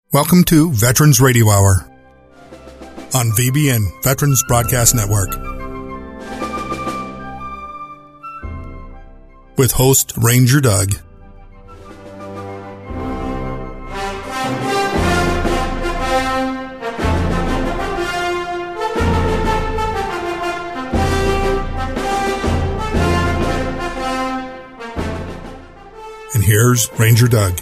Welcome to Veterans Radio Hour on VBN, Veterans Broadcast Network, with host Ranger Doug. And here's Ranger Doug.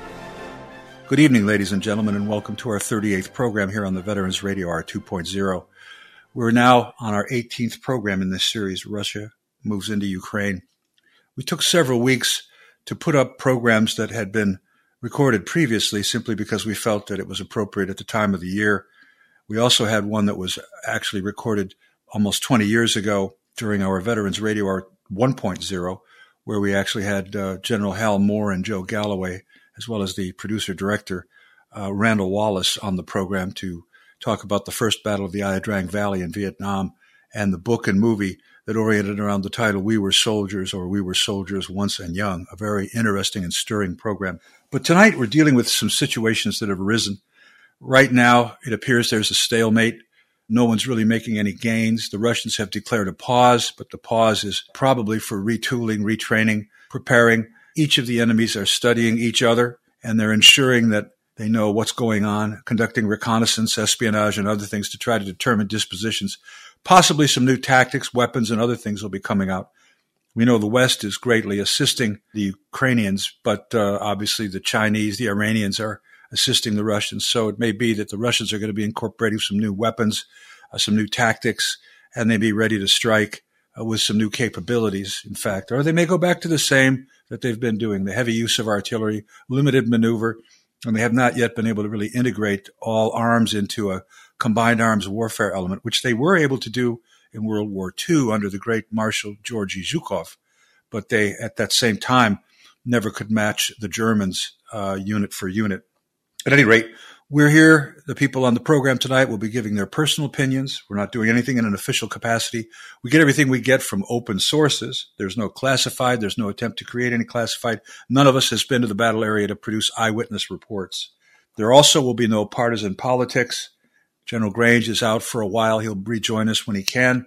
Good evening, ladies and gentlemen, and welcome to our 38th program here on the Veterans Radio Hour 2.0. We're now on our 18th program in this series, Russia Moves into Ukraine. We took several weeks to put up programs that had been recorded previously simply because we felt that it was appropriate at the time of the year. We also had one that was actually recorded almost 20 years ago during our Veterans Radio Hour 1.0, where we actually had General Hal Moore and Joe Galloway, as well as the producer-director, Randall Wallace, on the program to talk about the first battle of the Ia Drang Valley in Vietnam and the book and movie that oriented around the title We Were Soldiers, or We Were Soldiers Once and Young, a very interesting and stirring program. But tonight we're dealing with some situations that have arisen. Right now, it appears there's a stalemate. No one's really making any gains. The Russians have declared a pause, but the pause is probably for retooling, retraining, preparing. Each of the enemies are studying each other, and they're ensuring that they know what's going on, conducting reconnaissance, espionage, and other things to try to determine dispositions. Possibly some new tactics, weapons, and other things will be coming out. We know the West is greatly assisting the Ukrainians, but obviously the Chinese, the Iranians are assisting the Russians. So it may be that the Russians are going to be incorporating some new weapons, some new tactics, and they may be ready to strike with some new capabilities, in fact. Or they may go back to the same that they've been doing, the heavy use of artillery, limited maneuver, and they have not yet been able to really integrate all arms into a combined arms warfare element, which they were able to do in World War II under the great Marshal Georgy Zhukov. But they, at that same time, never could match the Germans unit for unit. At any rate, we're here. The people on the program tonight will be giving their personal opinions. We're not doing anything in an official capacity. We get everything we get from open sources. There's no classified. There's no attempt to create any classified. None of us has been to the battle area to produce eyewitness reports. There also will be no partisan politics. General Grange is out for a while. He'll rejoin us when he can.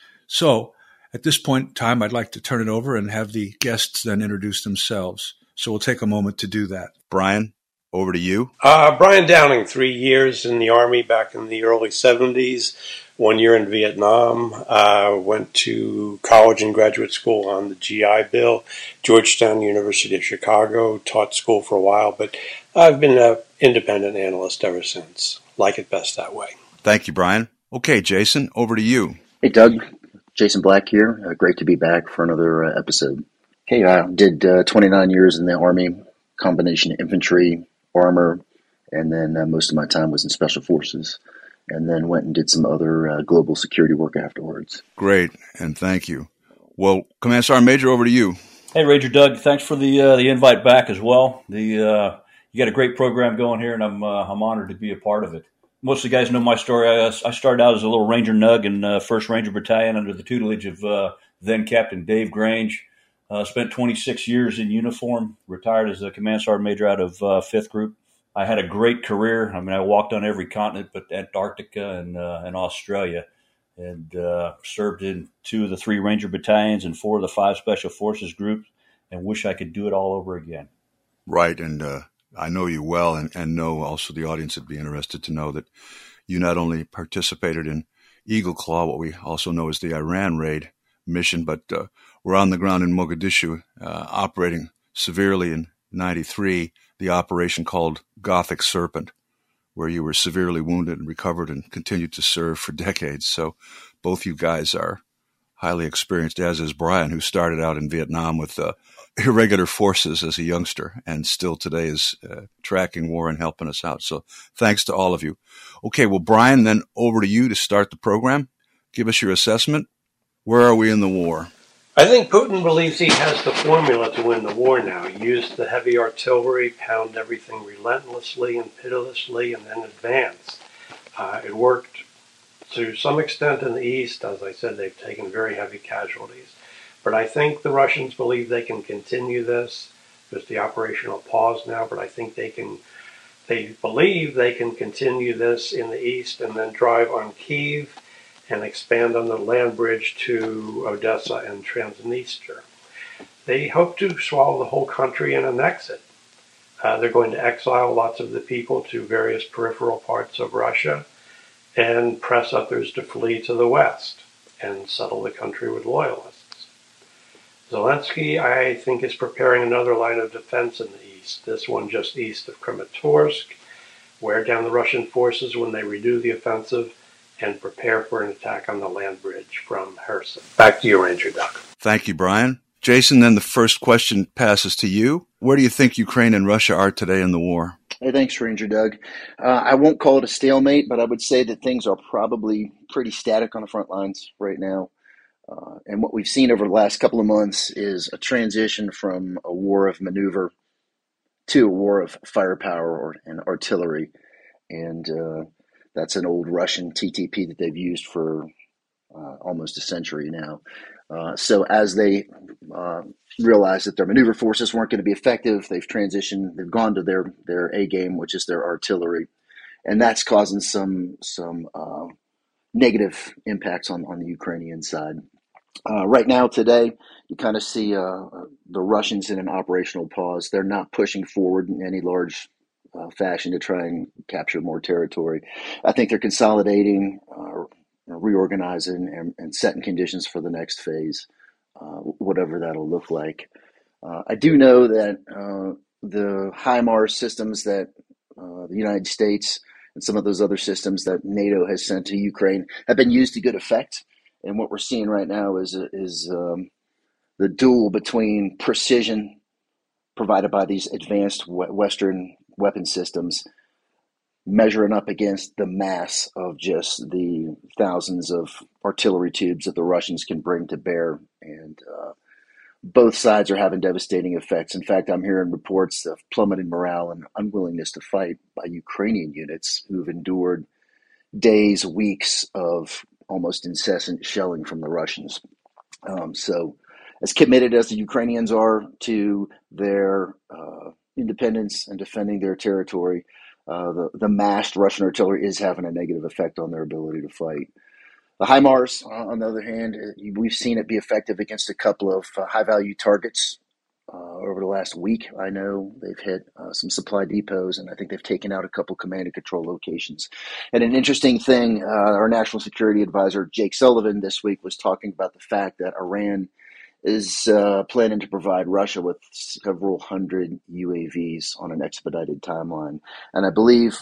So at this point in time, I'd like to turn it over and have the guests then introduce themselves. So we'll take a moment to do that. Brian, over to you. Brian Downing, 3 years in the Army back in the early 70s, 1 year in Vietnam, went to college and graduate school on the GI Bill, Georgetown University of Chicago, taught school for a while, but I've been an independent analyst ever since. Like it best that way. Thank you, Brian. Okay, Jason, over to you. Hey, Doug. Jason Black here. Great to be back for another episode. Okay, I did 29 years in the Army, combination infantry, armor, and then most of my time was in Special Forces, and then went and did some other global security work afterwards. Great, and thank you. Well, Command Sergeant Major, over to you. Hey, Ranger Doug, thanks for the invite back as well. You got a great program going here, and I'm honored to be a part of it. Most of the guys know my story. I started out as a little Ranger Nug in 1st Ranger Battalion under the tutelage of then Captain Dave Grange. Spent 26 years in uniform, retired as a Command Sergeant Major out of 5th Group. I had a great career. I mean, I walked on every continent but Antarctica and Australia, and served in 2 of the 3 Ranger Battalions and 4 of the 5 Special Forces groups, and wish I could do it all over again. Right, and I know you well, and know also the audience would be interested to know that you not only participated in Eagle Claw, what we also know as the Iran raid mission, but were on the ground in Mogadishu, operating severely in 93, the operation called Gothic Serpent, where you were severely wounded and recovered and continued to serve for decades. So both you guys are highly experienced, as is Brian, who started out in Vietnam with irregular forces as a youngster and still today is tracking war and helping us out. So thanks to all of you. Okay, well, Brian, then over to you to start the program. Give us your assessment. Where are we in the war? I think Putin believes he has the formula to win the war now. Use the heavy artillery, pound everything relentlessly and pitilessly, and then advance. It worked to some extent in the East. As I said, they've taken very heavy casualties. But I think the Russians believe they can continue this. There's the operational pause now, but I think they can They believe they can continue this in the east and then drive on Kyiv and expand on the land bridge to Odessa and Transnistria. They hope to swallow the whole country and annex it. They're going to exile lots of the people to various peripheral parts of Russia and press others to flee to the west and settle the country with loyalists. Zelensky, I think, is preparing another line of defense in the east, this one just east of Kramatorsk, wear down the Russian forces when they renew the offensive, and prepare for an attack on the land bridge from Kherson. Back to you, Ranger Doug. Thank you, Brian. Jason, then the first question passes to you. Where do you think Ukraine and Russia are today in the war? Hey, thanks, Ranger Doug. I won't call it a stalemate, but I would say that things are probably pretty static on the front lines right now. And what we've seen over the last couple of months is a transition from a war of maneuver to a war of firepower and artillery. And that's an old Russian TTP that they've used for almost a century now. So as they realized that their maneuver forces weren't going to be effective, they've transitioned, they've gone to their A game, which is their artillery. And that's causing some negative impacts on the Ukrainian side. Right now, today, you kind of see the Russians in an operational pause. They're not pushing forward in any large fashion to try and capture more territory. I think they're consolidating, reorganizing, and setting conditions for the next phase, whatever that'll look like. I do know that the HIMARS systems that the United States and some of those other systems that NATO has sent to Ukraine have been used to good effect. And what we're seeing right now is the duel between precision provided by these advanced Western weapon systems measuring up against the mass of just the thousands of artillery tubes that the Russians can bring to bear. And both sides are having devastating effects. In fact, I'm hearing reports of plummeting morale and unwillingness to fight by Ukrainian units who've endured days, weeks of almost incessant shelling from the Russians. So as committed as the Ukrainians are to their independence and defending their territory, the massed Russian artillery is having a negative effect on their ability to fight. The HIMARS, on the other hand, we've seen it be effective against a couple of high-value targets over the last week. I know they've hit some supply depots, and I think they've taken out a couple command and control locations. And an interesting thing, our national security advisor, Jake Sullivan, this week was talking about the fact that Iran is planning to provide Russia with several hundred UAVs on an expedited timeline. And I believe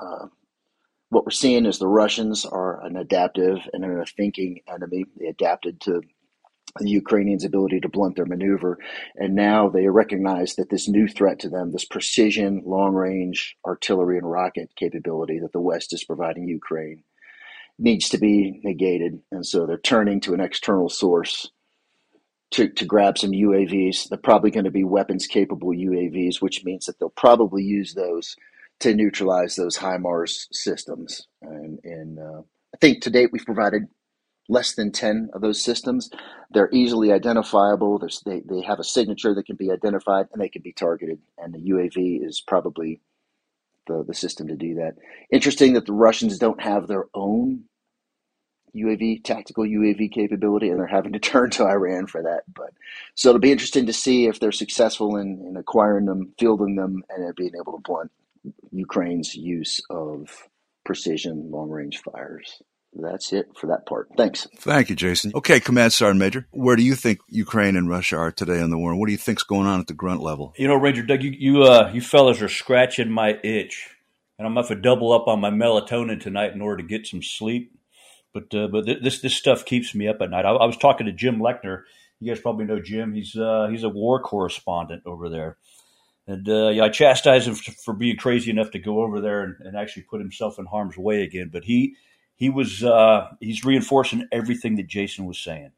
what we're seeing is the Russians are an adaptive and a thinking enemy. They adapted to the Ukrainians' ability to blunt their maneuver. And now they recognize that this new threat to them, this precision, long-range artillery and rocket capability that the West is providing Ukraine, needs to be negated. And so they're turning to an external source to grab some UAVs. They're probably going to be weapons-capable UAVs, which means that they'll probably use those to neutralize those HIMARS systems. And I think to date we've provided less than 10 of those systems. They're easily identifiable. They have a signature that can be identified, and they can be targeted. And the UAV is probably the system to do that. Interesting that the Russians don't have their own tactical UAV capability, and they're having to turn to Iran for that. But so it'll be interesting to see if they're successful in acquiring them, fielding them, and being able to blunt Ukraine's use of precision long-range fires. That's it for that part. Thanks. Thank you, Jason. Okay, Command Sergeant Major, where do you think Ukraine and Russia are today in the war? And what do you think's going on at the grunt level? You know, Ranger Doug, you fellas are scratching my itch, and I'm going to have to double up on my melatonin tonight in order to get some sleep. But this stuff keeps me up at night. I was talking to Jim Lechner. You guys probably know Jim. He's a war correspondent over there. And I chastise him for being crazy enough to go over there and actually put himself in harm's way again. But he's reinforcing everything that Jason was saying.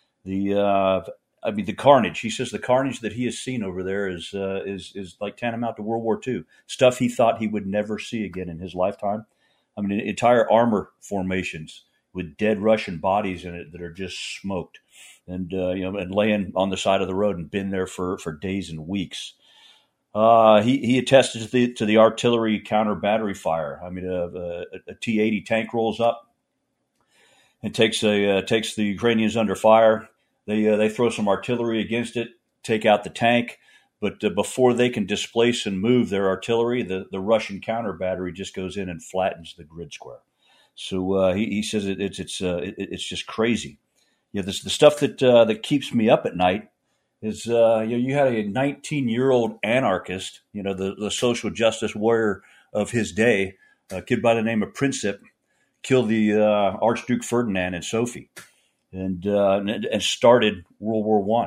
The carnage. He says the carnage that he has seen over there is like tantamount to World War II. Stuff he thought he would never see again in his lifetime. I mean, entire armor formations with dead Russian bodies in it that are just smoked, and and laying on the side of the road and been there for days and weeks. He attested to the artillery counter battery fire. I mean, a T-80 tank rolls up and takes the Ukrainians under fire. They throw some artillery against it, take out the tank, but before they can displace and move their artillery, the Russian counter battery just goes in and flattens the grid square. So he says it's just crazy. The stuff that keeps me up at night is you had a 19-year-old anarchist, the social justice warrior of his day, a kid by the name of Princip, killed the Archduke Ferdinand and Sophie, and started World War I.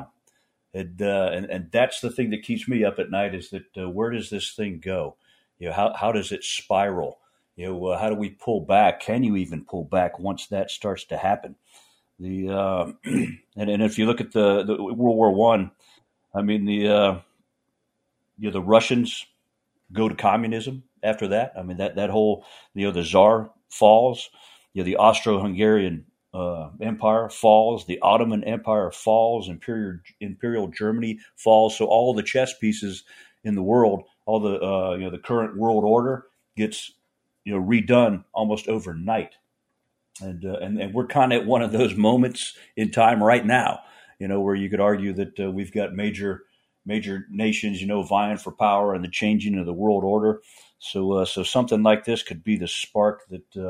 And that's the thing that keeps me up at night is that where does this thing go? How does it spiral? How do we pull back? Can you even pull back once that starts to happen? And if you look at the World War I, I mean the Russians go to communism after that. I mean that whole the Tsar falls, the Austro-Hungarian Empire falls, the Ottoman Empire falls, Imperial Germany falls. So all the chess pieces in the world, all the the current world order gets redone almost overnight. And we're kind of at one of those moments in time right now, where you could argue that we've got major nations, vying for power and the changing of the world order. So something like this could be the spark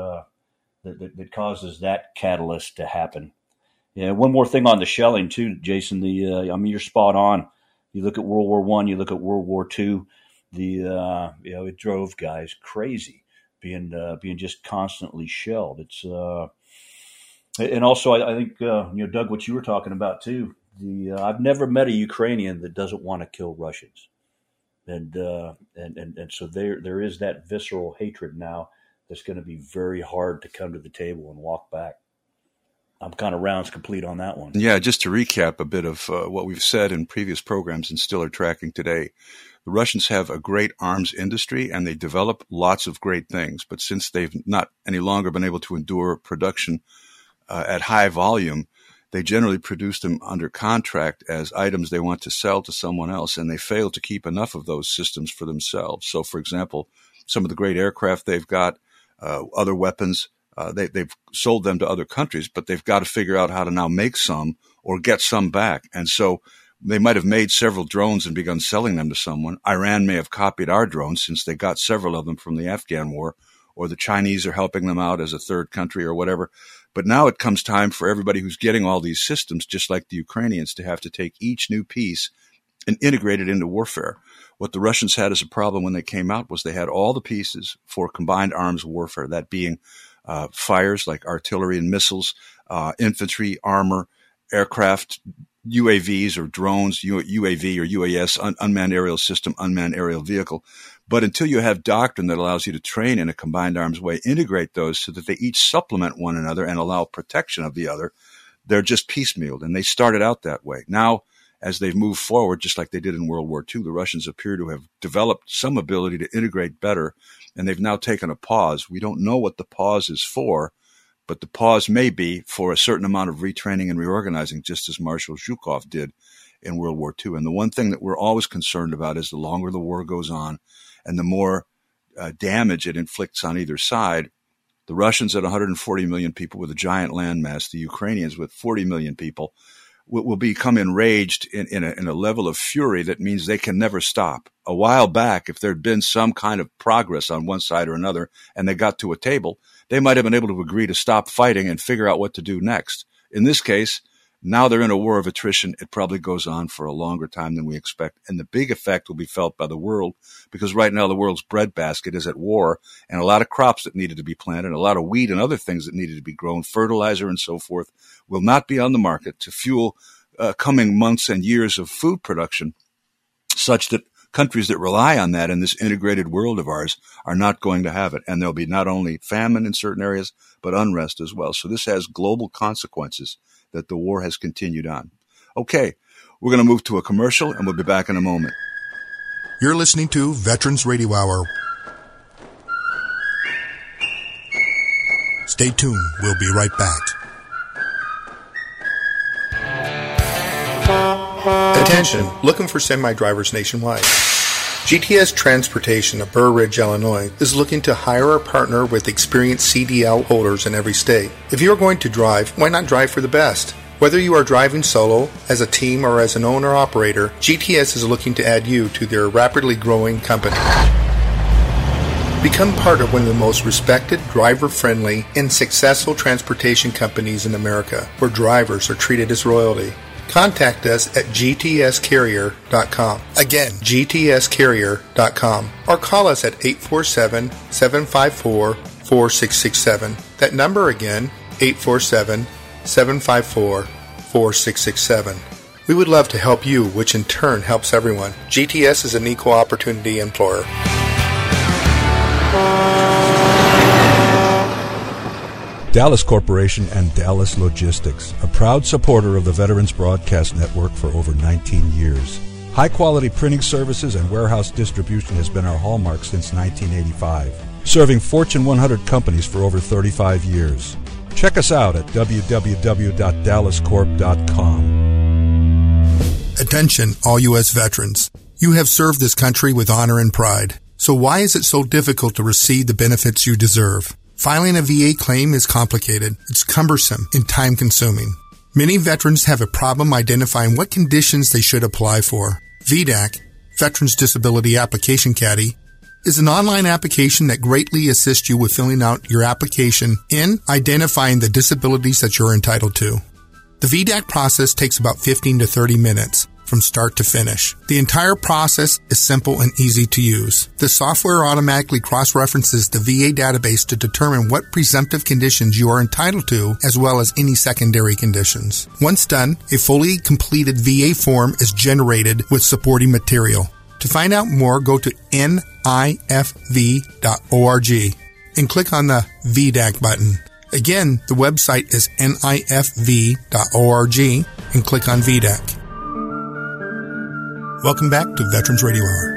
that causes that catalyst to happen. Yeah. One more thing on the shelling too, Jason. You're spot on. You look at World War I, you look at World War II. It drove guys crazy. Being just constantly shelled. It's and also I think Doug, what you were talking about too. I've never met a Ukrainian that doesn't want to kill Russians, and so there is that visceral hatred now that's going to be very hard to come to the table and walk back. I'm kind of rounds complete on that one. Yeah, just to recap a bit of what we've said in previous programs and still are tracking today. The Russians have a great arms industry and they develop lots of great things. But since they've not any longer been able to endure production at high volume, they generally produce them under contract as items they want to sell to someone else, and they fail to keep enough of those systems for themselves. So, for example, some of the great aircraft they've got, other weapons, they've sold them to other countries, but they've got to figure out how to now make some or get some back. And so they might have made several drones and begun selling them to someone. Iran may have copied our drones since they got several of them from the Afghan war, or the Chinese are helping them out as a third country or whatever. But now it comes time for everybody who's getting all these systems, just like the Ukrainians, to have to take each new piece and integrate it into warfare. What the Russians had as a problem when they came out was they had all the pieces for combined arms warfare, that being fires like artillery and missiles, infantry, armor, aircraft, UAVs or drones, UAV or UAS, unmanned aerial system, unmanned aerial vehicle. But until you have doctrine that allows you to train in a combined arms way, integrate those so that they each supplement one another and allow protection of the other, they're just piecemealed. And they started out that way. Now, as they've moved forward, just like they did in World War II, the Russians appear to have developed some ability to integrate better, and they've now taken a pause. We don't know what the pause is for, but the pause may be for a certain amount of retraining and reorganizing, just as Marshal Zhukov did in World War II. And the one thing that we're always concerned about is the longer the war goes on and the more damage it inflicts on either side, the Russians at 140 million people with a giant landmass, the Ukrainians with 40 million people, will become enraged in a level of fury that means they can never stop. A while back, if there had been some kind of progress on one side or another and they got to a table, they might have been able to agree to stop fighting and figure out what to do next. In this case, now they're in a war of attrition. It probably goes on for a longer time than we expect. And the big effect will be felt by the world because right now the world's breadbasket is at war, and a lot of crops that needed to be planted, a lot of wheat and other things that needed to be grown, fertilizer and so forth, will not be on the market to fuel coming months and years of food production, such that countries that rely on that in this integrated world of ours are not going to have it. And there'll be not only famine in certain areas, but unrest as well. So this has global consequences that the war has continued on. Okay, we're going to move to a commercial, and we'll be back in a moment. You're listening to Veterans Radio Hour. Stay tuned. We'll be right back. Attention, looking for semi-drivers nationwide. GTS Transportation of Burr Ridge, Illinois is looking to hire or partner with experienced CDL holders in every state. If you are going to drive, why not drive for the best? Whether you are driving solo, as a team, or as an owner-operator, GTS is looking to add you to their rapidly growing company. Become part of one of the most respected, driver-friendly, and successful transportation companies in America, where drivers are treated as royalty. Contact us at gtscarrier.com. Again, gtscarrier.com. Or call us at 847-754-4667. That number again, 847-754-4667. We would love to help you, which in turn helps everyone. GTS is an equal opportunity employer. Dallas Corporation and Dallas Logistics, a proud supporter of the Veterans Broadcast Network for over 19 years. High-quality printing services and warehouse distribution has been our hallmark since 1985, serving Fortune 100 companies for over 35 years. Check us out at www.dallascorp.com. Attention, all U.S. veterans. You have served this country with honor and pride. So why is it so difficult to receive the benefits you deserve? Filing a VA claim is complicated, it's cumbersome, and time-consuming. Many veterans have a problem identifying what conditions they should apply for. VDAC, Veterans Disability Application Caddy, is an online application that greatly assists you with filling out your application and identifying the disabilities that you're entitled to. The VDAC process takes about 15 to 30 minutes. From start to finish. The entire process is simple and easy to use. The software automatically cross-references the VA database to determine what presumptive conditions you are entitled to, as well as any secondary conditions. Once done, a fully completed VA form is generated with supporting material. To find out more, go to nifv.org and click on the VDAC button. Again, the website is nifv.org and click on VDAC. Welcome back to Veterans Radio Hour.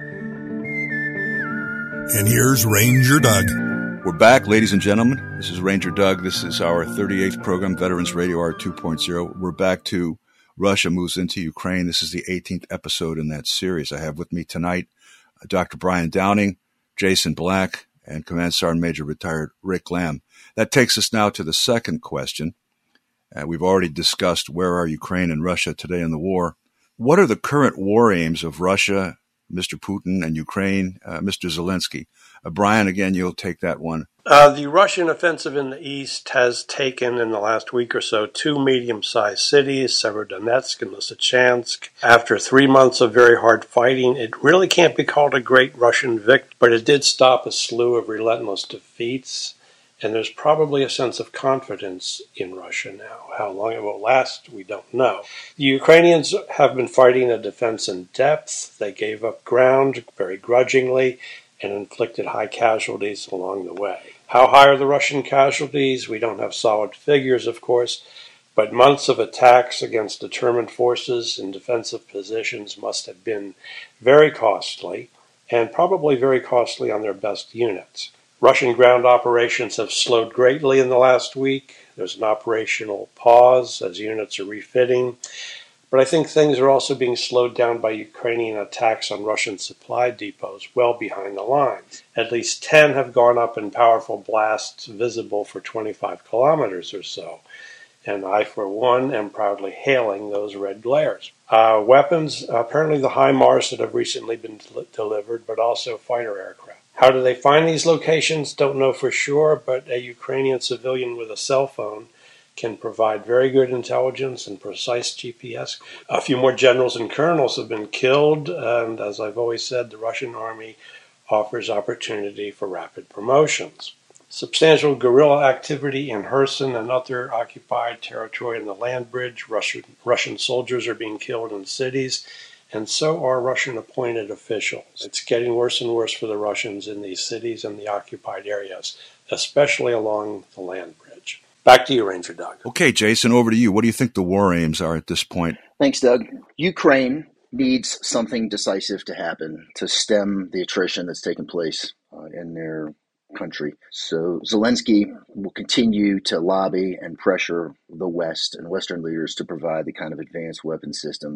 And here's Ranger Doug. We're back, ladies and gentlemen. This is Ranger Doug. This is our 38th program, Veterans Radio Hour 2.0. We're back to Russia Moves into Ukraine. This is the 18th episode in that series. I have with me tonight Dr. Brian Downing, Jason Black, and Command Sergeant Major retired Rick Lamb. That takes us now to the second question. We've already discussed where are Ukraine and Russia today in the war. What are the current war aims of Russia, Mr. Putin, and Ukraine, Mr. Zelensky? Brian, again, you'll take that one. The Russian offensive in the east has taken, in the last week or so, 2 medium-sized cities, Severodonetsk and Lysychansk. After 3 months of very hard fighting, it really can't be called a great Russian victory, but it did stop a slew of relentless defeats. And there's probably a sense of confidence in Russia now. How long it will last, we don't know. The Ukrainians have been fighting a defense in depth. They gave up ground very grudgingly and inflicted high casualties along the way. How high are the Russian casualties? We don't have solid figures, of course, but months of attacks against determined forces in defensive positions must have been very costly, and probably very costly on their best units. Russian ground operations have slowed greatly in the last week. There's an operational pause as units are refitting. But I think things are also being slowed down by Ukrainian attacks on Russian supply depots well behind the lines. At least 10 have gone up in powerful blasts visible for 25 kilometers or so. And I, for one, am proudly hailing those red glares. Weapons, apparently the HIMARS that have recently been delivered, but also fighter aircraft. How do they find these locations? Don't know for sure, but a Ukrainian civilian with a cell phone can provide very good intelligence and precise GPS. A few more generals and colonels have been killed, and as I've always said, the Russian army offers opportunity for rapid promotions. Substantial guerrilla activity in Kherson and other occupied territory in the land bridge. Russian soldiers are being killed in cities, and so are Russian appointed officials. It's getting worse and worse for the Russians in these cities and the occupied areas, especially along the land bridge. Back to you, Ranger Doug. Okay, Jason, over to you. What do you think the war aims are at this point? Thanks, Doug. Ukraine needs something decisive to happen to stem the attrition that's taken place in their country. So Zelensky will continue to lobby and pressure the West and Western leaders to provide the kind of advanced weapon systems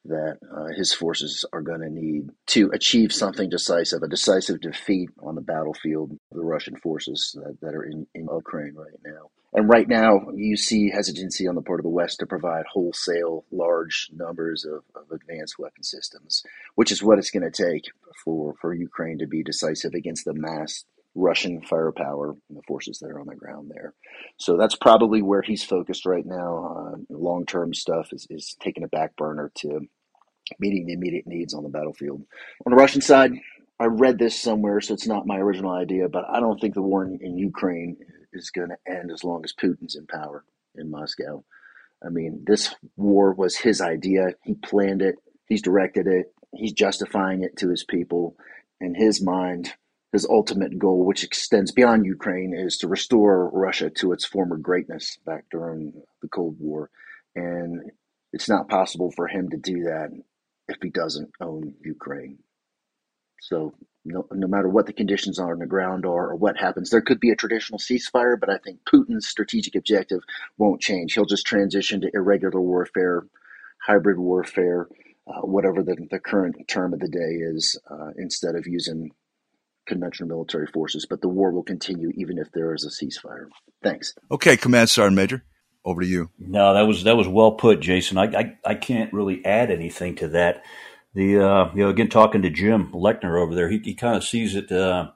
that his forces are going to need to achieve something decisive, a decisive defeat on the battlefield of the Russian forces that are in Ukraine right now. And right now, you see hesitancy on the part of the West to provide wholesale large numbers of advanced weapon systems, which is what it's going to take for Ukraine to be decisive against the massed Russian firepower and the forces that are on the ground there. So that's probably where he's focused right now. Long-term stuff is taking a back burner to meeting the immediate needs on the battlefield. On the Russian side, I read this somewhere, so it's not my original idea, but I don't think the war in Ukraine is going to end as long as Putin's in power in Moscow. I mean, this war was his idea. He planned it. He's directed it. He's justifying it to his people. In his mind, his ultimate goal, which extends beyond Ukraine, is to restore Russia to its former greatness back during the Cold War. And it's not possible for him to do that if he doesn't own Ukraine. So no matter what the conditions are on the ground are or what happens, there could be a traditional ceasefire, but I think Putin's strategic objective won't change. He'll just transition to irregular warfare, hybrid warfare, whatever the current term of the day is, instead of using conventional military forces. But the war will continue even if there is a ceasefire. Thanks. Okay, Command Sergeant Major, over to you. No, that was well put, Jason. I can't really add anything to that. Again, talking to Jim Lechner over there, he kind of sees it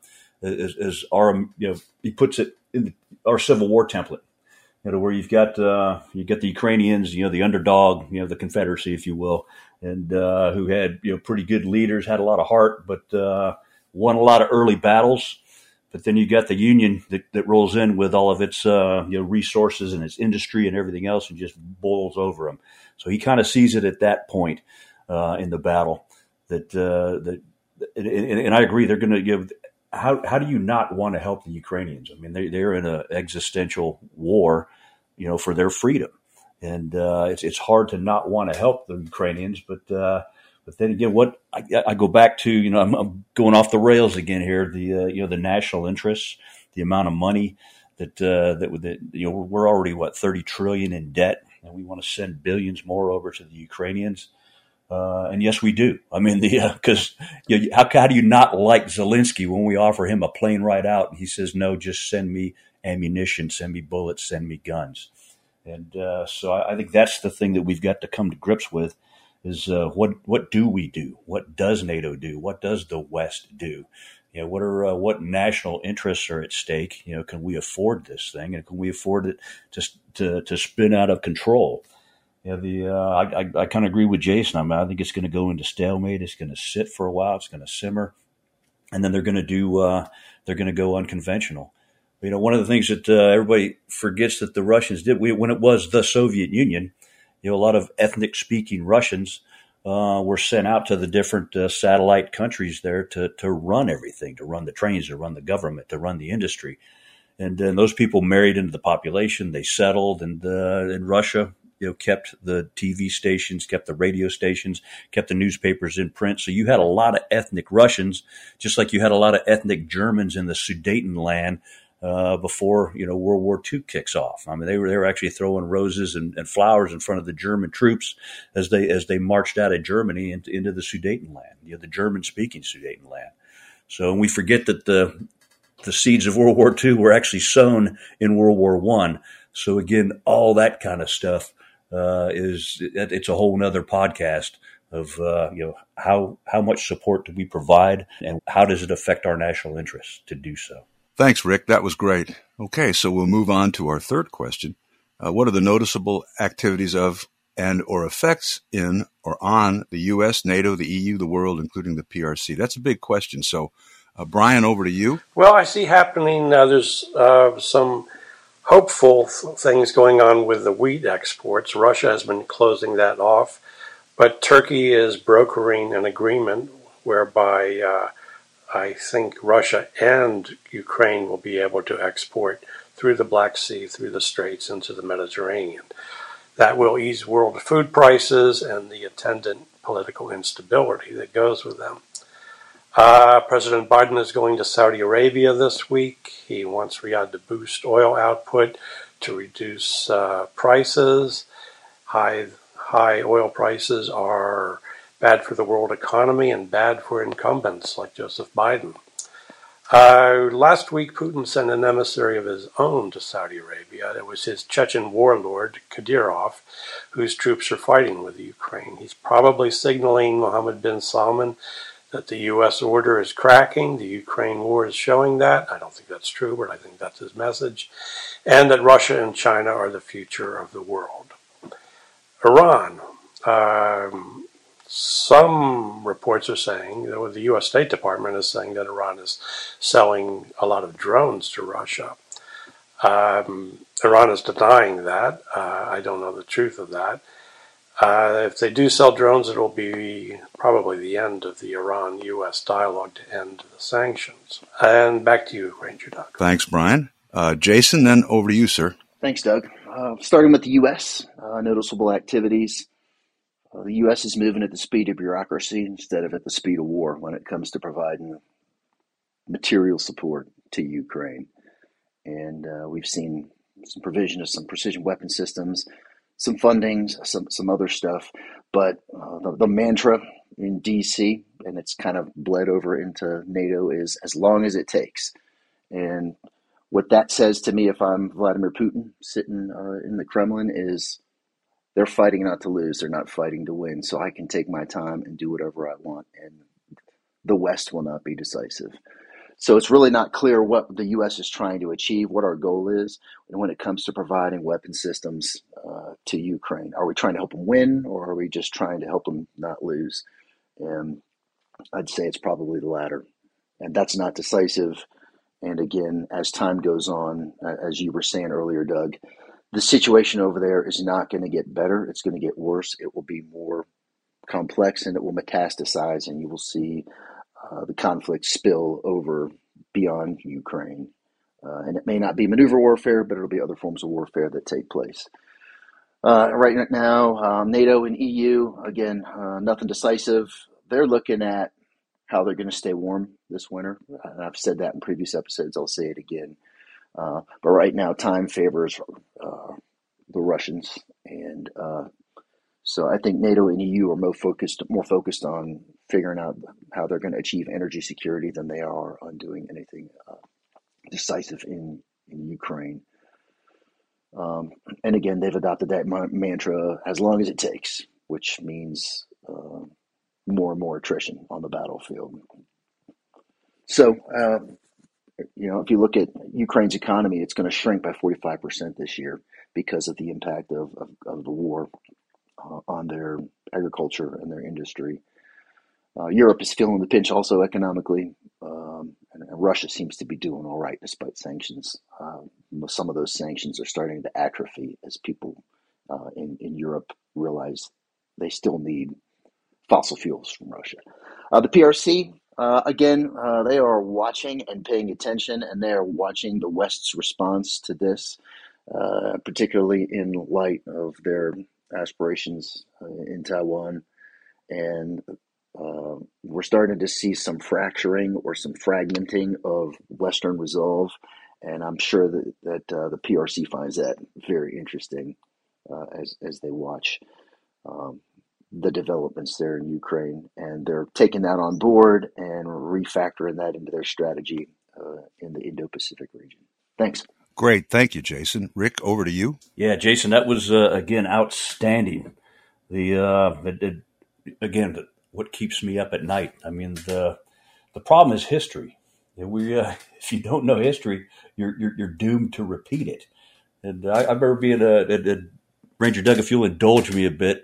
as our, he puts it in our Civil War template, where you've got the Ukrainians, the underdog, the Confederacy, if you will, and who had pretty good leaders, had a lot of heart, but won a lot of early battles. But then you got the Union that rolls in with all of its resources and its industry and everything else, and just boils over them. So he kind of sees it at that point in the battle. And I agree. They're going to give. How do you not want to help the Ukrainians? I mean, they're in an existential war, for their freedom, and it's hard to not want to help the Ukrainians. But then again, what I go back to, I'm going off the rails again here. The national interests, the amount of money that we're already $30 trillion in debt, and we want to send billions more over to the Ukrainians. And yes, we do. I mean, because how do you not like Zelensky when we offer him a plane ride out and he says, no, just send me ammunition, send me bullets, send me guns. And so I think that's the thing that we've got to come to grips with is what do we do? What does NATO do? What does the West do? What national interests are at stake? Can we afford this thing, and can we afford it to spin out of control? I kind of agree with Jason. I think it's going to go into stalemate. It's going to sit for a while. It's going to simmer, and then they're going to go unconventional. One of the things that everybody forgets that the Russians did when it was the Soviet Union, a lot of ethnic speaking Russians were sent out to the different satellite countries there to run everything, to run the trains, to run the government, to run the industry, and then those people married into the population. They settled, and in Russia, kept the TV stations, kept the radio stations, kept the newspapers in print. So you had a lot of ethnic Russians, just like you had a lot of ethnic Germans in the Sudetenland before World War II kicks off. I mean, they were actually throwing roses and flowers in front of the German troops as they marched out of Germany into the Sudetenland, the German-speaking Sudetenland. So we forget that the seeds of World War II were actually sown in World War I. So again, all that kind of stuff. It's a whole nother podcast of how much support do we provide and how does it affect our national interests to do so. Thanks, Rick. That was great. Okay, so we'll move on to our third question. What are the noticeable activities of and or effects in or on the U.S., NATO, the EU, the world, including the PRC? That's a big question. So, Brian, over to you. Well, I see happening. There's some hopeful things going on with the wheat exports. Russia has been closing that off, but Turkey is brokering an agreement whereby I think Russia and Ukraine will be able to export through the Black Sea, through the Straits, into the Mediterranean. That will ease world food prices and the attendant political instability that goes with them. President Biden is going to Saudi Arabia this week. He wants Riyadh to boost oil output to reduce prices. High high oil prices are bad for the world economy and bad for incumbents like Joseph Biden. Last week, Putin sent an emissary of his own to Saudi Arabia. It was his Chechen warlord, Kadyrov, whose troops are fighting with Ukraine. He's probably signaling Mohammed bin Salman that the U.S. order is cracking. The Ukraine war is showing that. I don't think that's true, but I think that's his message. And that Russia and China are the future of the world. Iran. Some reports are saying, the U.S. State Department is saying that Iran is selling a lot of drones to Russia. Iran is denying that. I don't know the truth of that. If they do sell drones, it will be probably the end of the Iran-U.S. dialogue to end the sanctions. And back to you, Ranger Doug. Thanks, Brian. Jason, then over to you, sir. Thanks, Doug. Starting with the U.S., noticeable activities. The U.S. is moving at the speed of bureaucracy instead of at the speed of war when it comes to providing material support to Ukraine. And we've seen some provision of some precision weapon systems, some fundings, some other stuff. But the mantra in D.C., and it's kind of bled over into NATO, is as long as it takes. And what that says to me, if I'm Vladimir Putin sitting in the Kremlin, is they're fighting not to lose. They're not fighting to win. So I can take my time and do whatever I want. And the West will not be decisive. So it's really not clear what the U.S. is trying to achieve, what our goal is, and when it comes to providing weapon systems to Ukraine. Are we trying to help them win, or are we just trying to help them not lose? And I'd say it's probably the latter. And that's not decisive. And again, as time goes on, as you were saying earlier, Doug, the situation over there is not going to get better. It's going to get worse. It will be more complex, and it will metastasize, and you will see the conflict spill over beyond Ukraine. And it may not be maneuver warfare, but it'll be other forms of warfare that take place. Right now, NATO and EU, again, nothing decisive. They're looking at how they're going to stay warm this winter. And I've said that in previous episodes. I'll say it again. But right now, time favors the Russians, and so I think NATO and EU are more focused on figuring out how they're going to achieve energy security than they are on doing anything decisive in Ukraine. And again, they've adopted that mantra, as long as it takes, which means more and more attrition on the battlefield. So, if you look at Ukraine's economy, it's going to shrink by 45% this year because of the impact of the war on their agriculture and their industry. Europe is feeling the pinch also economically, and Russia seems to be doing all right despite sanctions. Some of those sanctions are starting to atrophy as people in Europe realize they still need fossil fuels from Russia. The PRC, again, they are watching and paying attention, and they are watching the West's response to this, particularly in light of their aspirations in Taiwan. And we're starting to see some fracturing or some fragmenting of Western resolve, and I'm sure that the PRC finds that very interesting as they watch the developments there in Ukraine, and they're taking that on board and refactoring that into their strategy in the Indo-Pacific region. Thanks. Great. Thank you, Jason. Rick, over to you. Yeah, Jason, that was, again, outstanding. What keeps me up at night? I mean, the problem is history. If you don't know history, you're doomed to repeat it. And I remember being a Ranger Doug, if you'll indulge me a bit,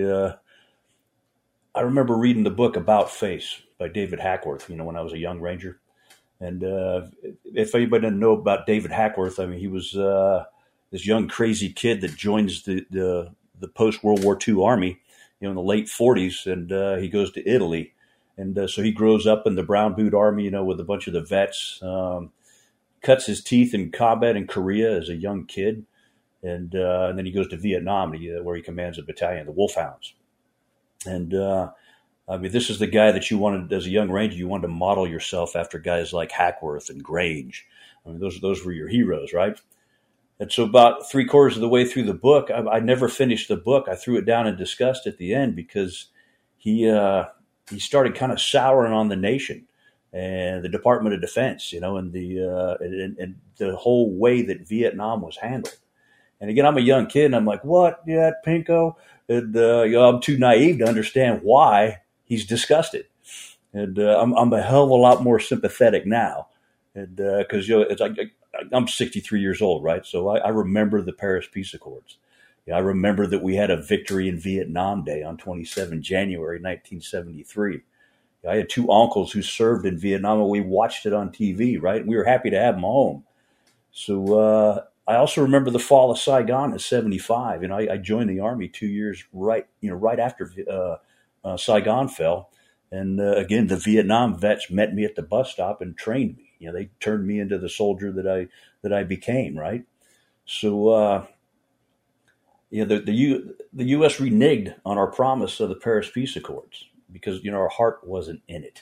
I remember reading the book About Face by David Hackworth, when I was a young Ranger. And if anybody doesn't know about David Hackworth, I mean, he was this young crazy kid that joins the post-World War II Army, in the late 40s, and he goes to Italy. And so he grows up in the Brown Boot Army, with a bunch of the vets, cuts his teeth in combat in Korea as a young kid. And then he goes to Vietnam, where he commands a battalion, the Wolfhounds. And this is the guy that you wanted, as a young Ranger, you wanted to model yourself after guys like Hackworth and Grange. I mean, those were your heroes, right? And so about 3/4 of the way through the book, I never finished the book. I threw it down in disgust at the end because he started kind of souring on the nation and the Department of Defense, and the whole way that Vietnam was handled. And again, I'm a young kid, and I'm like, what? Yeah, Pinko? And I'm too naive to understand why he's disgusted. And I'm a hell of a lot more sympathetic now. And because it's like I'm 63 years old, right? So I remember the Paris Peace Accords. I remember that we had a victory in Vietnam Day on 27 January 1973. I had two uncles who served in Vietnam, and we watched it on TV, right? We were happy to have them home. So I also remember the fall of Saigon in 75. I joined the Army 2 years right after Saigon fell. And again, the Vietnam vets met me at the bus stop and trained me. They turned me into the soldier that I became, right? So, the U.S. reneged on our promise of the Paris Peace Accords because our heart wasn't in it.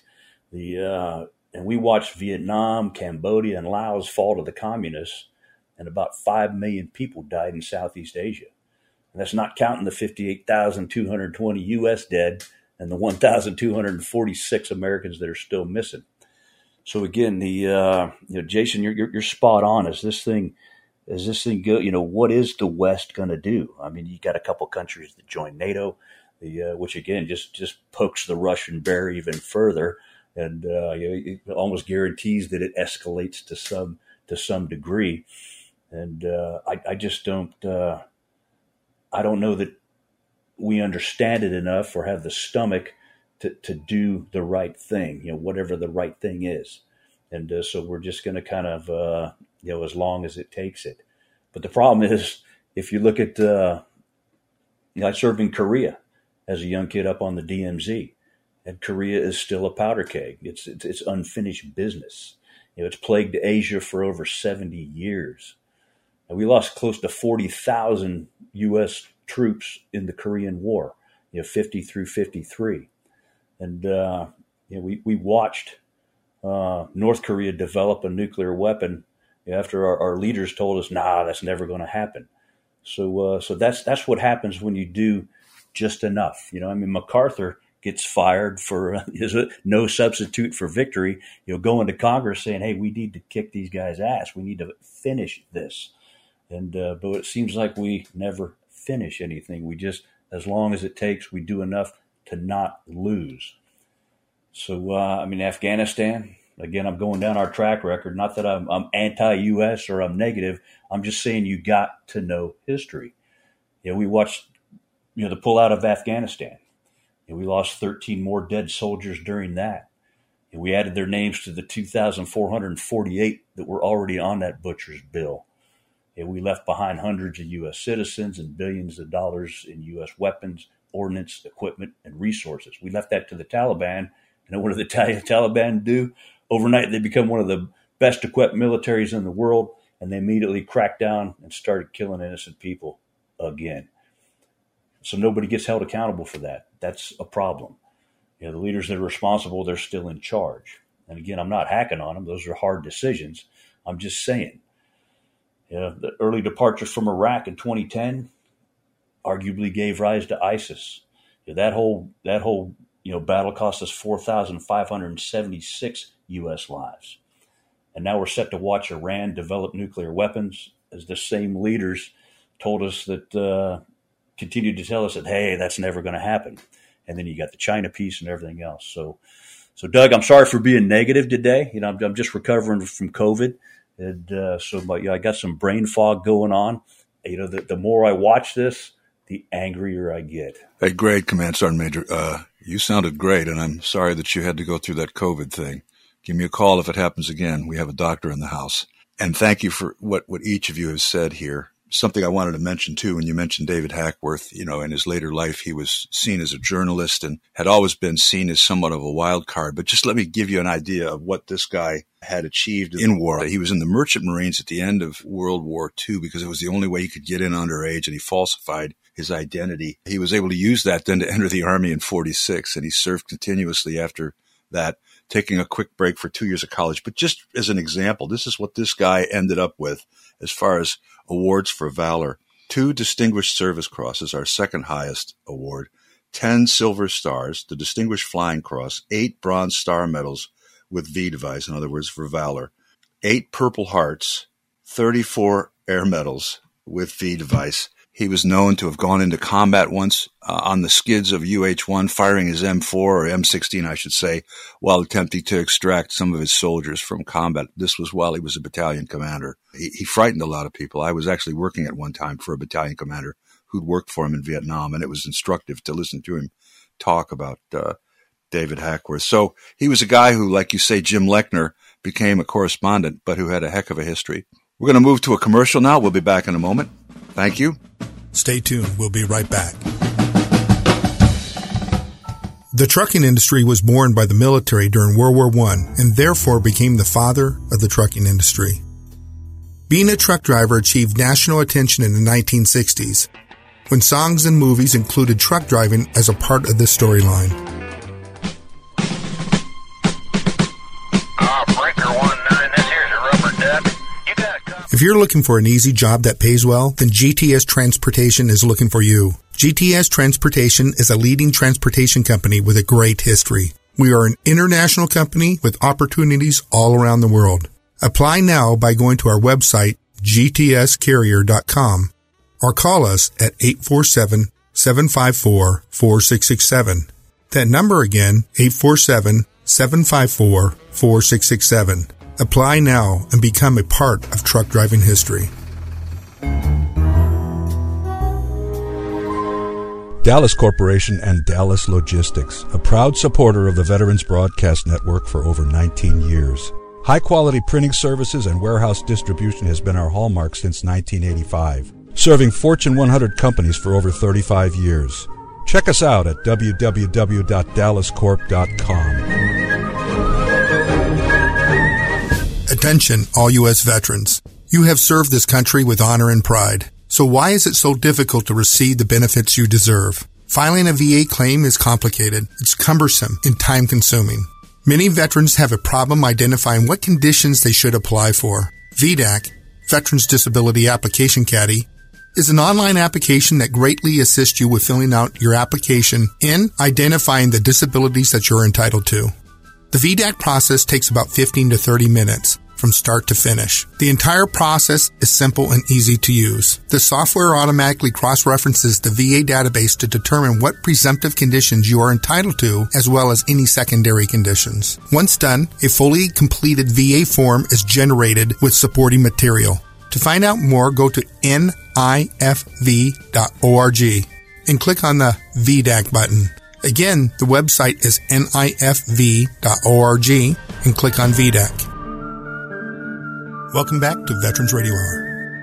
And we watched Vietnam, Cambodia, and Laos fall to the communists, and about 5 million people died in Southeast Asia. And that's not counting the 58,220 U.S. dead and the 1,246 Americans that are still missing. So again, Jason, you're spot on. As this thing go, what is the West going to do? I mean, you got a couple countries that join NATO, which again just pokes the Russian bear even further, and it almost guarantees that it escalates to some degree. And I just don't. I don't know that we understand it enough or have the stomach to do the right thing, whatever the right thing is. And so we're just going to kind of, as long as it takes it. But the problem is, if you look at, I served in Korea as a young kid up on the DMZ, and Korea is still a powder keg. It's unfinished business. It's plagued Asia for over 70 years. And we lost close to 40,000 U.S. troops in the Korean War, 50 through 53. And we watched North Korea develop a nuclear weapon after our leaders told us, that's never going to happen. So that's what happens when you do just enough. MacArthur gets fired for no substitute for victory. Going to Congress saying, "Hey, we need to kick these guys' ass. We need to finish this." And but it seems like we never finish anything. We just, as long as it takes, we do enough to not lose. So, Afghanistan, again, I'm going down our track record. Not that I'm anti-U.S. or I'm negative. I'm just saying you got to know history. We watched, the pullout of Afghanistan. We lost 13 more dead soldiers during that. And we added their names to the 2,448 that were already on that butcher's bill. And we left behind hundreds of U.S. citizens and billions of dollars in U.S. weapons, ordnance, equipment, and resources. We left that to the Taliban. And what did the Taliban do? Overnight, they become one of the best equipped militaries in the world, and they immediately cracked down and started killing innocent people again. So nobody gets held accountable for that. That's a problem. The leaders that are responsible, they're still in charge. And again, I'm not hacking on them. Those are hard decisions. I'm just saying. The early departure from Iraq in 2010 arguably gave rise to ISIS. That whole battle cost us 4,576 U.S. lives. And now we're set to watch Iran develop nuclear weapons, as the same leaders told us that, continued to tell us that, hey, that's never going to happen. And then you got the China piece and everything else. So Doug, I'm sorry for being negative today. I'm just recovering from COVID. And I got some brain fog going on. The more I watch this, the angrier I get. Hey, great, Command Sergeant Major. You sounded great, and I'm sorry that you had to go through that COVID thing. Give me a call if it happens again. We have a doctor in the house. And thank you for what each of you has said here. Something I wanted to mention, too, when you mentioned David Hackworth, in his later life, he was seen as a journalist and had always been seen as somewhat of a wild card. But just let me give you an idea of what this guy had achieved in war. He was in the Merchant Marines at the end of World War II because it was the only way he could get in underage, and he falsified his identity. He was able to use that then to enter the Army in 46, and he served continuously after that, taking a quick break for 2 years of college. But just as an example, this is what this guy ended up with as far as awards for valor. 2 Distinguished Service Crosses, our second highest award, 10 Silver Stars, the Distinguished Flying Cross, 8 Bronze Star Medals with V device, in other words, for valor, 8 Purple Hearts, 34 Air Medals with V device. He was known to have gone into combat once on the skids of UH-1, firing his M4 or M16, I should say, while attempting to extract some of his soldiers from combat. This was while he was a battalion commander. He frightened a lot of people. I was actually working at one time for a battalion commander who'd worked for him in Vietnam, and it was instructive to listen to him talk about David Hackworth. So he was a guy who, like you say, Jim Lechner, became a correspondent, but who had a heck of a history. We're going to move to a commercial now. We'll be back in a moment. Thank you. Stay tuned. We'll be right back. The trucking industry was born by the military during World War I and therefore became the father of the trucking industry. Being a truck driver achieved national attention in the 1960s, when songs and movies included truck driving as a part of the storyline. If you're looking for an easy job that pays well, then GTS Transportation is looking for you. GTS Transportation is a leading transportation company with a great history. We are an international company with opportunities all around the world. Apply now by going to our website, gtscarrier.com, or call us at 847-754-4667. That number again, 847-754-4667. Apply now and become a part of truck driving history. Dallas Corporation and Dallas Logistics, a proud supporter of the Veterans Broadcast Network for over 19 years. High-quality printing services and warehouse distribution has been our hallmark since 1985, serving Fortune 100 companies for over 35 years. Check us out at www.dallascorp.com. Attention, all U.S. veterans. You have served this country with honor and pride. So why is it so difficult to receive the benefits you deserve? Filing a VA claim is complicated. It's cumbersome and time-consuming. Many veterans have a problem identifying what conditions they should apply for. VDAC, Veterans Disability Application Caddy, is an online application that greatly assists you with filling out your application and identifying the disabilities that you're entitled to. The VDAC process takes about 15 to 30 minutes from start to finish. The entire process is simple and easy to use. The software automatically cross-references the VA database to determine what presumptive conditions you are entitled to, as well as any secondary conditions. Once done, a fully completed VA form is generated with supporting material. To find out more, go to nifv.org and click on the VDAC button. Again, the website is nifv.org and click on VDAC. Welcome back to Veterans Radio Hour.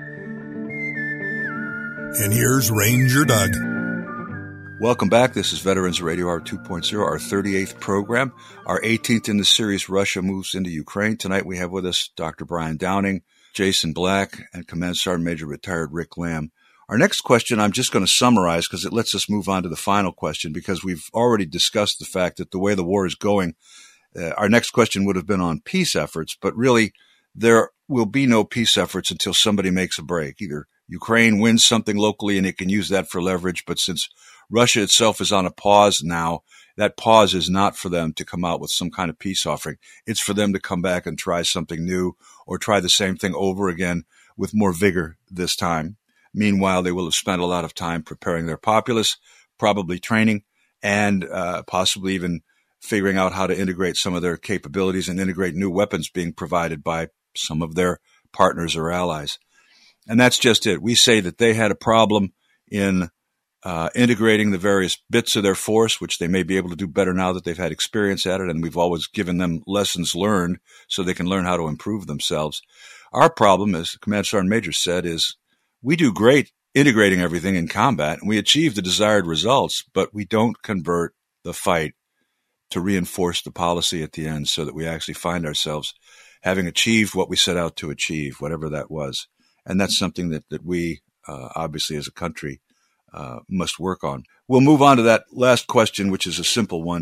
And here's Ranger Doug. Welcome back. This is Veterans Radio Hour 2.0, our 38th program, our 18th in the series, Russia Moves into Ukraine. Tonight we have with us Dr. Brian Downing, Jason Black, and Command Sergeant Major retired Rick Lamb. Our next question, I'm just going to summarize because it lets us move on to the final question, because we've already discussed the fact that the way the war is going, our next question would have been on peace efforts, but really there will be no peace efforts until somebody makes a break. Either Ukraine wins something locally and it can use that for leverage, but since Russia itself is on a pause now, that pause is not for them to come out with some kind of peace offering. It's for them to come back and try something new or try the same thing over again with more vigor this time. Meanwhile, they will have spent a lot of time preparing their populace, probably training, and possibly even figuring out how to integrate some of their capabilities and integrate new weapons being provided by some of their partners or allies. And that's just it. We say that they had a problem in integrating the various bits of their force, which they may be able to do better now that they've had experience at it, and we've always given them lessons learned so they can learn how to improve themselves. Our problem, as Command Sergeant Major said, is we do great integrating everything in combat, and we achieve the desired results, but we don't convert the fight to reinforce the policy at the end so that we actually find ourselves having achieved what we set out to achieve, whatever that was. And that's something that we, obviously as a country, must work on. We'll move on to that last question, which is a simple one.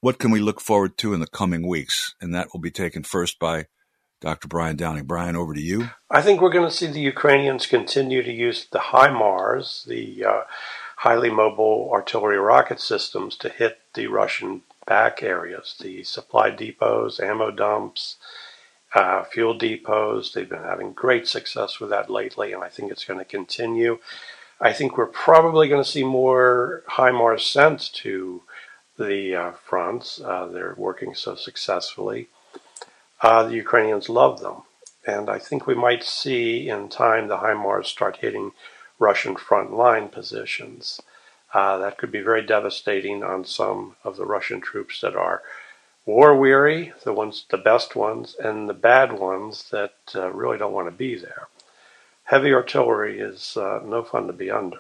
what can we look forward to in the coming weeks? And that will be taken first by Dr. Brian Downing. Brian, over to you. I think we're going to see the Ukrainians continue to use the HIMARS, the highly mobile artillery rocket systems, to hit the Russian back areas, the supply depots, ammo dumps, fuel depots. They've been having great success with that lately, and I think it's going to continue. I think we're probably going to see more HIMARS sent to the fronts. They're working so successfully. The Ukrainians love them. And I think we might see in time the HIMARS start hitting Russian front line positions. That could be very devastating on some of the Russian troops that are war weary, the best ones, and the bad ones that really don't want to be there. Heavy artillery is no fun to be under.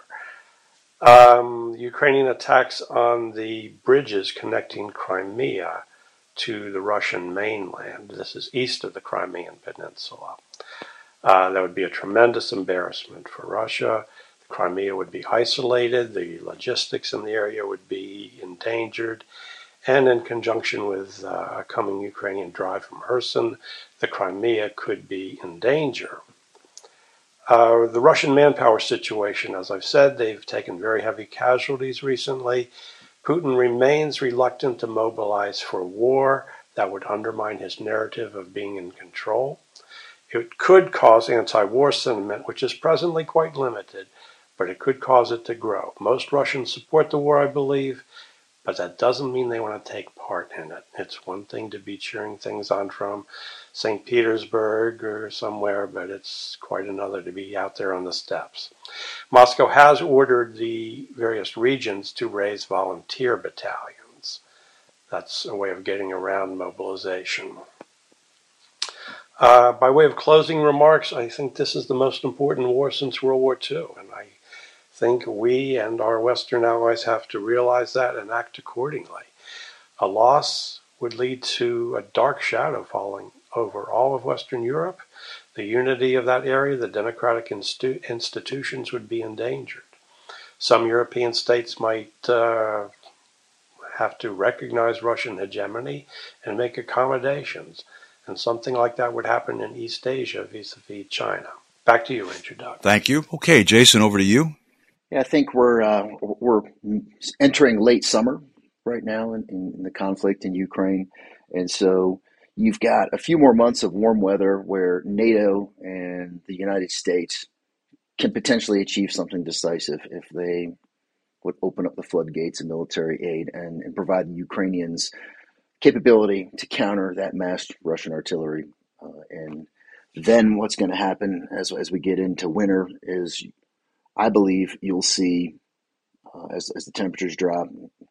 Ukrainian attacks on the bridges connecting Crimea to the Russian mainland. This is east of the Crimean Peninsula. That would be a tremendous embarrassment for Russia. The Crimea would be isolated. The logistics in the area would be endangered. And in conjunction with a coming Ukrainian drive from Kherson, the Crimea could be in danger. The Russian manpower situation, as I've said, they've taken very heavy casualties recently. Putin remains reluctant to mobilize for war. That would undermine his narrative of being in control. It could cause anti-war sentiment, which is presently quite limited, but it could cause it to grow. Most Russians support the war, I believe, but that doesn't mean they want to take part in it. It's one thing to be cheering things on from St. Petersburg or somewhere, but it's quite another to be out there on the steppes. Moscow has ordered the various regions to raise volunteer battalions. That's a way of getting around mobilization. By way of closing remarks, I think this is the most important war since World War II, and I think we and our Western allies have to realize that and act accordingly. A loss would lead to a dark shadow falling over all of Western Europe. The unity of that area, the democratic institutions would be endangered. Some European states might have to recognize Russian hegemony and make accommodations. And something like that would happen in East Asia vis-a-vis China. Back to you, Ranger Doug. Thank you. Okay, Jason, over to you. Yeah, I think we're entering late summer right now in the conflict in Ukraine. And so you've got a few more months of warm weather where NATO and the United States can potentially achieve something decisive if they would open up the floodgates of military aid and provide the Ukrainians capability to counter that massed Russian artillery. And then what's going to happen as we get into winter is, I believe you'll see, as the temperatures drop,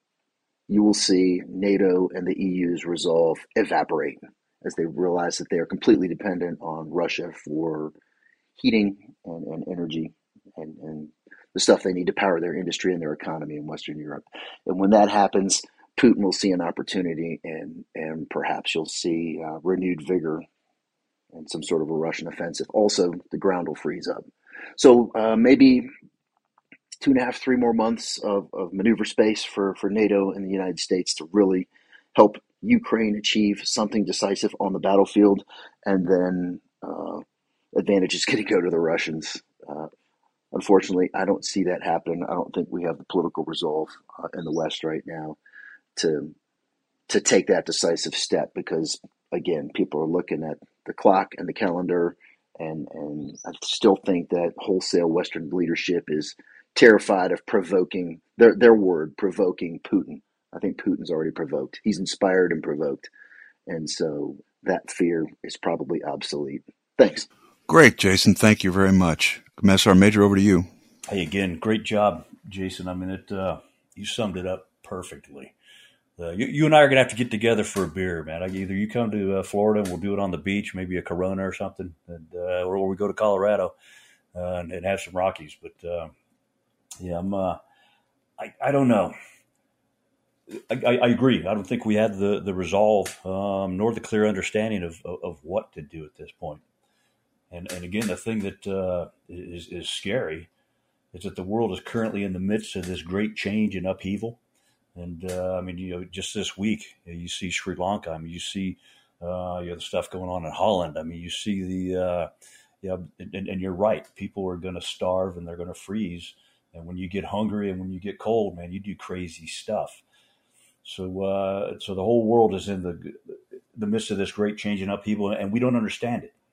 you will see NATO and the EU's resolve evaporate as they realize that they are completely dependent on Russia for heating and energy and the stuff they need to power their industry and their economy in Western Europe. And when that happens, Putin will see an opportunity and perhaps you'll see renewed vigor and some sort of a Russian offensive. Also, the ground will freeze up. So maybe 2.5, 3 more months of maneuver space for NATO and the United States to really help Ukraine achieve something decisive on the battlefield, and then advantage is going to go to the Russians. Unfortunately, I don't see that happen. I don't think we have the political resolve in the West right now to take that decisive step because, again, people are looking at the clock and the calendar, and I still think that wholesale Western leadership is terrified of provoking, their word, provoking Putin. I think Putin's already provoked. He's inspired and provoked. And so that fear is probably obsolete. Thanks. Great, Jason. Thank you very much. Commissar Major, over to you. Hey, again, great job, Jason. I mean, you summed it up perfectly. You and I are going to have to get together for a beer, man. Either you come to Florida and we'll do it on the beach, maybe a Corona or something, or we go to Colorado and have some Rockies. But yeah, I don't know. I agree. I don't think we had the resolve nor the clear understanding of what to do at this point. And again, the thing that is scary is that the world is currently in the midst of this great change and upheaval. And just this week, you see Sri Lanka. I mean, you see the stuff going on in Holland. I mean, you see and you're right. People are going to starve and they're going to freeze. And when you get hungry and when you get cold, man, you do crazy stuff. So the whole world is in the midst of this great changing upheaval, and we don't understand it.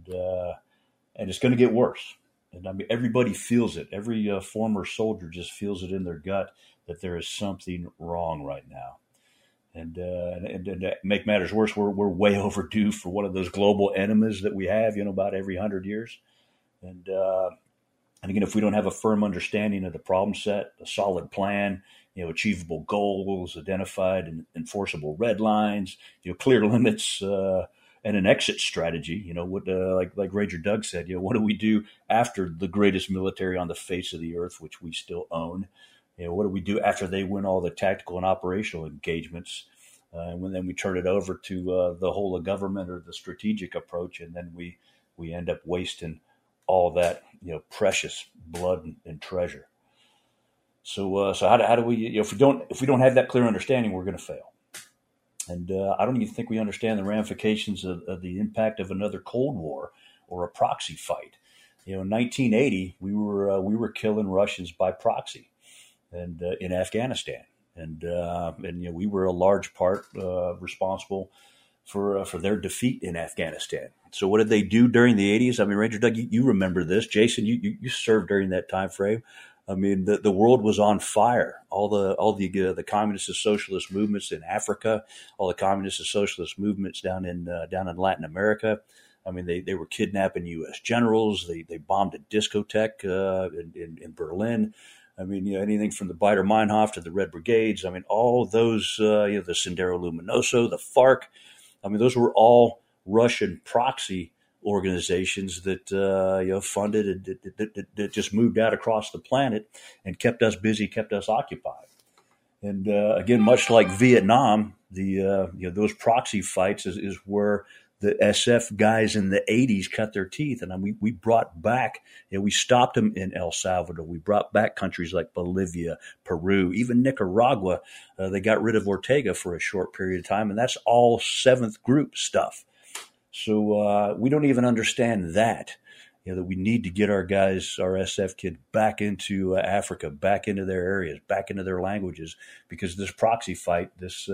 And it's going to get worse. And I mean, everybody feels it. Every former soldier just feels it in their gut that there is something wrong right now. And to make matters worse, we're way overdue for one of those global enemies that we have, about every 100 years. And again, if we don't have a firm understanding of the problem set, a solid plan, achievable goals, identified and enforceable red lines, clear limits, and an exit strategy, like Ranger Doug said, what do we do after the greatest military on the face of the earth, which we still own? What do we do after they win all the tactical and operational engagements? And then we turn it over to the whole of government or the strategic approach, and then we end up wasting all that precious blood and treasure. So how do we if we don't have that clear understanding, we're going to fail. And I don't even think we understand the ramifications of the impact of another Cold War or a proxy fight. In 1980, we were killing Russians by proxy, and in Afghanistan, and we were a large part responsible for their defeat in Afghanistan. So what did they do during the 80s? I mean, Ranger Doug, you remember this. Jason, you served during that time frame. I mean, the world was on fire. All the communist and socialist movements in Africa, all the communist and socialist movements down in Latin America. I mean, they were kidnapping U.S. generals. They bombed a discotheque in Berlin. I mean, anything from the Baader Meinhof to the Red Brigades. I mean, all those, the Sendero Luminoso, the FARC. I mean, those were all Russian proxy organizations that funded and that just moved out across the planet and kept us busy, kept us occupied. And again, much like Vietnam, those proxy fights is where the SF guys in the 80s cut their teeth. And we brought back, we stopped them in El Salvador. We brought back countries like Bolivia, Peru, even Nicaragua. They got rid of Ortega for a short period of time, and that's all seventh group stuff. So we don't even understand that, that we need to get our guys, our SF kids, back into Africa, back into their areas, back into their languages, because this proxy fight,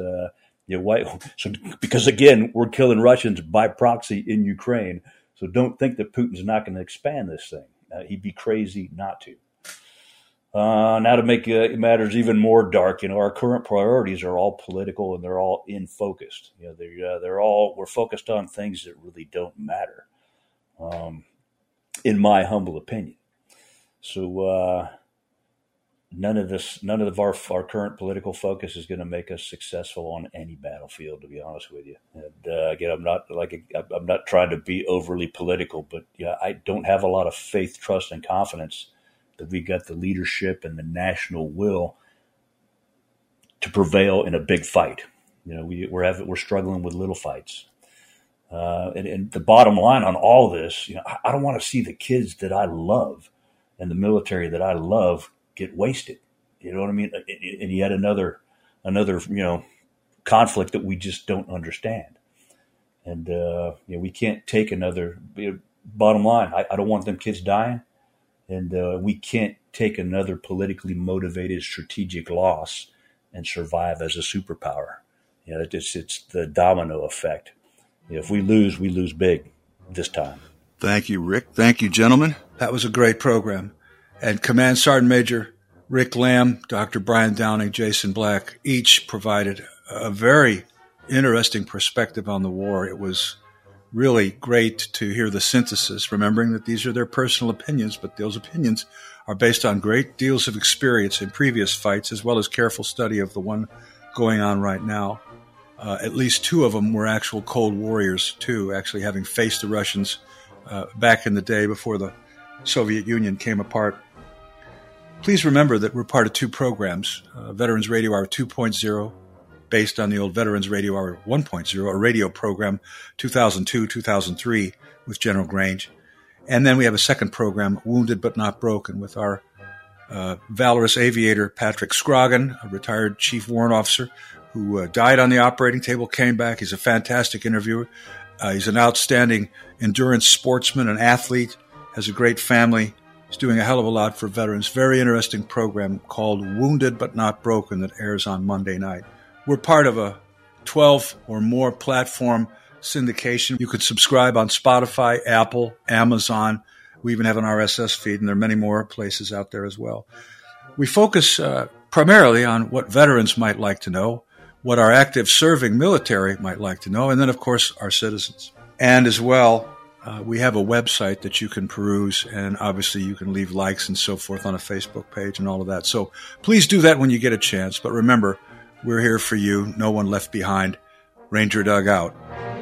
because again, we're killing Russians by proxy in Ukraine. So don't think that Putin's not going to expand this thing. He'd be crazy not to. Now to make matters even more dark, our current priorities are all political and they're all in focused. We're focused on things that really don't matter, in my humble opinion. So none of our current political focus is going to make us successful on any battlefield, to be honest with you. And again, I'm not trying to be overly political, but I don't have a lot of faith, trust, and confidence that we got the leadership and the national will to prevail in a big fight. We're struggling with little fights. And the bottom line on all this, I don't want to see the kids that I love and the military that I love get wasted. You know what I mean? And yet another conflict that we just don't understand. And we can't take another. Bottom line, I don't want them kids dying. And we can't take another politically motivated strategic loss and survive as a superpower. It's the domino effect. If we lose big this time. Thank you, Rick. Thank you, gentlemen. That was a great program. And Command Sergeant Major Rick Lamb, Dr. Brian Downing, Jason Black, each provided a very interesting perspective on the war. It was really great to hear the synthesis, remembering that these are their personal opinions, but those opinions are based on great deals of experience in previous fights, as well as careful study of the one going on right now. At least two of them were actual Cold Warriors, too, actually having faced the Russians back in the day before the Soviet Union came apart. Please remember that we're part of two programs, Veterans Radio Hour 2.0, based on the old Veterans Radio Hour 1.0, a radio program, 2002-2003, with General Grange. And then we have a second program, Wounded But Not Broken, with our valorous aviator Patrick Scroggin, a retired chief warrant officer who died on the operating table, came back. He's a fantastic interviewer. He's an outstanding endurance sportsman and athlete, has a great family. He's doing a hell of a lot for veterans. Very interesting program called Wounded But Not Broken that airs on Monday night. We're part of a 12 or more platform syndication. You could subscribe on Spotify, Apple, Amazon. We even have an RSS feed, and there are many more places out there as well. We focus primarily on what veterans might like to know, what our active serving military might like to know, and then, of course, our citizens. And as well, we have a website that you can peruse, and obviously you can leave likes and so forth on a Facebook page and all of that. So please do that when you get a chance. But remember, we're here for you. No one left behind. Ranger Doug out.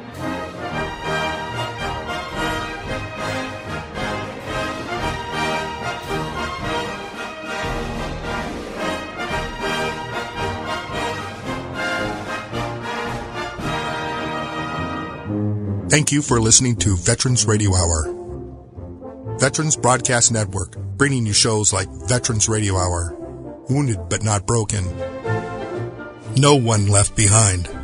Thank you for listening to Veterans Radio Hour. Veterans Broadcast Network, bringing you shows like Veterans Radio Hour, Wounded But Not Broken, No One Left Behind,